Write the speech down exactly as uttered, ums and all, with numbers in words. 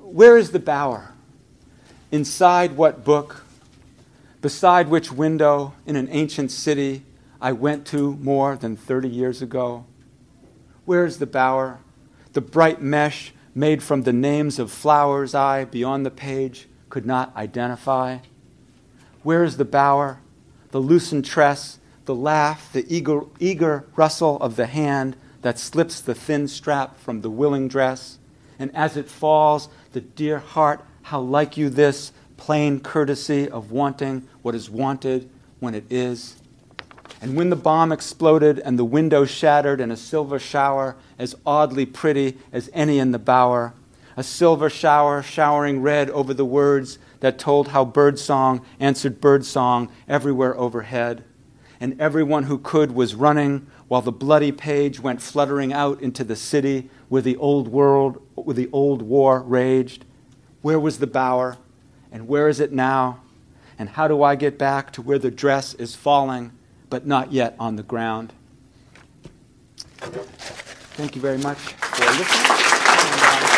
Where is the bower? Inside what book? Beside which window in an ancient city I went to more than thirty years ago? Where is the bower? The bright mesh made from the names of flowers I, beyond the page, could not identify. Where is the bower? The loosened tress, the laugh, the eager, eager rustle of the hand that slips the thin strap from the willing dress. And as it falls, the dear heart, how like you this plain courtesy of wanting what is wanted when it is. And when the bomb exploded and the window shattered in a silver shower as oddly pretty as any in the bower, a silver shower showering red over the words that told how birdsong answered birdsong everywhere overhead. And everyone who could was running while the bloody page went fluttering out into the city where the old world, where the old war raged. Where was the bower? And where is it now? And how do I get back to where the dress is falling, but not yet on the ground? Thank you very much for listening. And, uh,